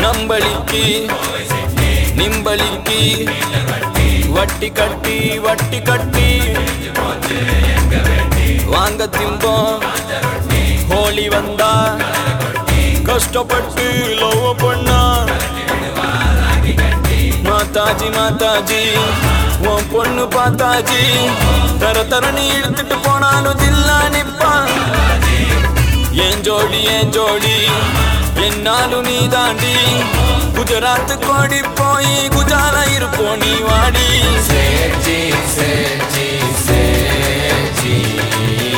நம்பளிக்கு நிம்பளிக்கு வட்டி கட்டி வட்டி கட்டி வாங்க திம்போம் ஹோலி வந்தா கஷ்டப்பட்டு லவ் பண்ணா மாதாஜி மாதாஜி உன் பொண்ணு பார்த்தாஜி தர தரணி இழுத்துட்டு போனாலும் தில்லா நிப்பா ஏன் ஜோடி என்னாலும் நீ தாண்டி குஜராத் கோடி போய் குஜாலா இருப்போம் நீ வாடி சேச்சி சேச்சி சேச்சி